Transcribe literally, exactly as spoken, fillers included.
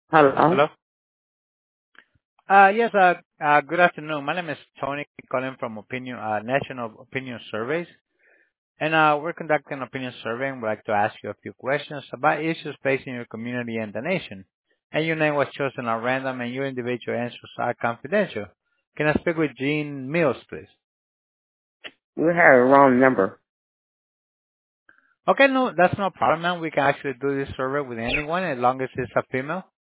Hello. Hello? Uh, yes, uh, uh, good afternoon. My name is Tony, calling from Opinion, uh, National Opinion Surveys. And uh, we're conducting an opinion survey and would like to ask you a few questions about issues facing your community and the nation. And your name was chosen at random and your individual answers are confidential. Can I speak with Jean Mills, please? You had a wrong number. Okay, no, that's no problem, man. We can actually do this survey with anyone as long as it's a female.